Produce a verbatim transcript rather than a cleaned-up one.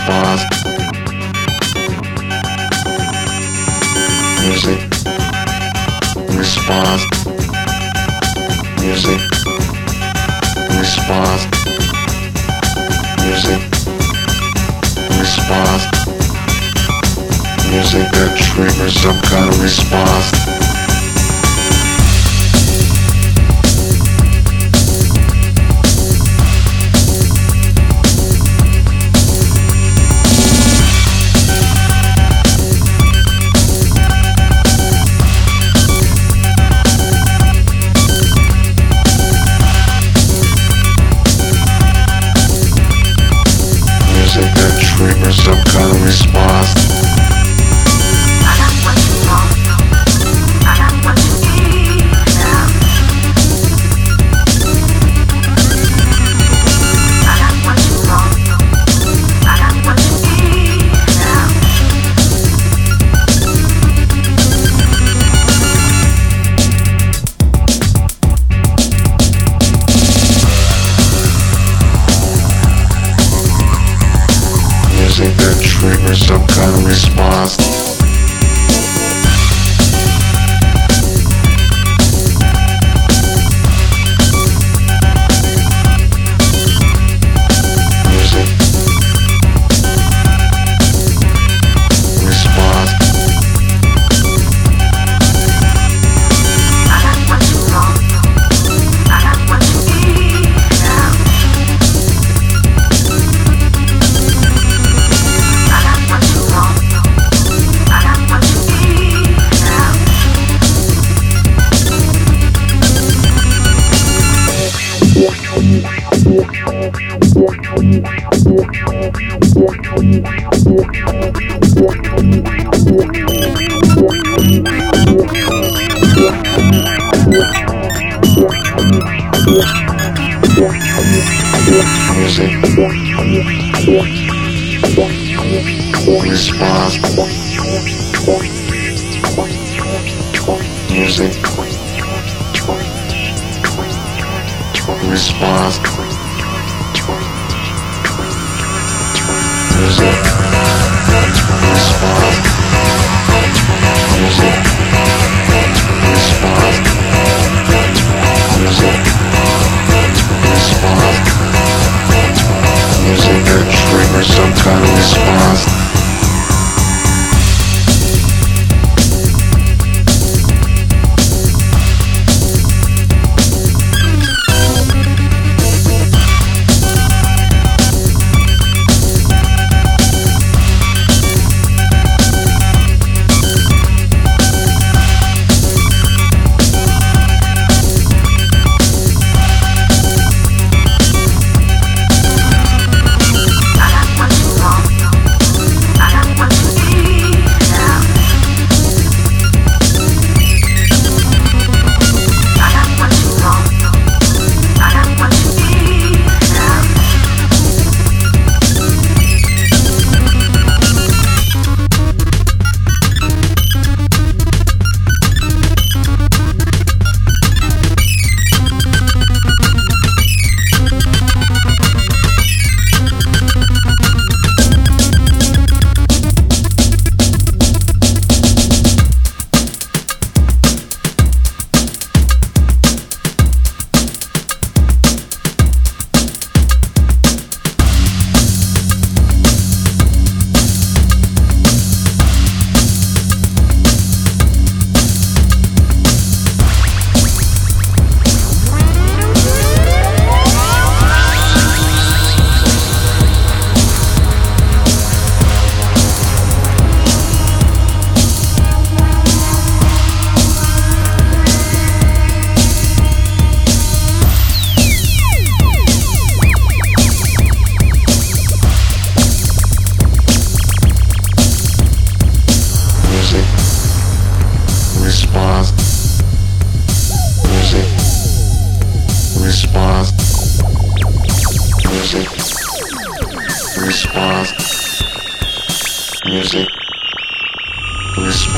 response, music, response, music, response, music, response, music that triggers some kind of response. Triggers some kind of response. I got what you want. I got what you need now. I got what you want. I got what you need now. Music that triggers some kind of response. Music, response. I got what you want. I got what you need now. I got what you want. I got what you need now. Music, response. Music, response. Music, response. Music, response. Music, response. Music that triggers some kind of response. Response. Music. Response.